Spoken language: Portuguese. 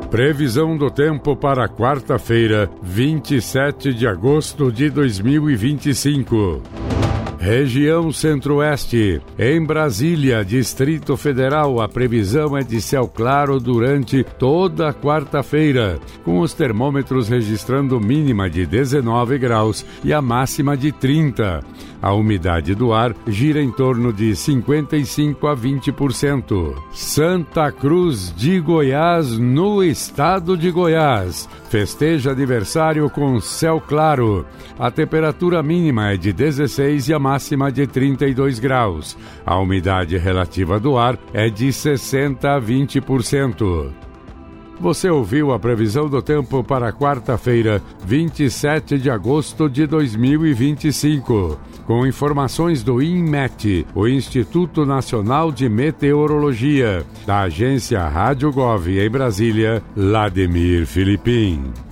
Previsão do tempo para quarta-feira, 27 de agosto de 2025. Região Centro-Oeste. Em Brasília, Distrito Federal, a previsão é de céu claro durante toda a quarta-feira, com os termômetros registrando mínima de 19 graus e a máxima de 30. A umidade do ar gira em torno de 55% a 20%. Santa Cruz de Goiás, no estado de Goiás. Festeja aniversário com céu claro. A temperatura mínima é de 16 e a máxima de 32 graus. A umidade relativa do ar é de 60% a 20%. Você ouviu a previsão do tempo para quarta-feira, 27 de agosto de 2025. Com informações do INMET, o Instituto Nacional de Meteorologia, da agência Rádio Gov em Brasília, Lademir Filipim.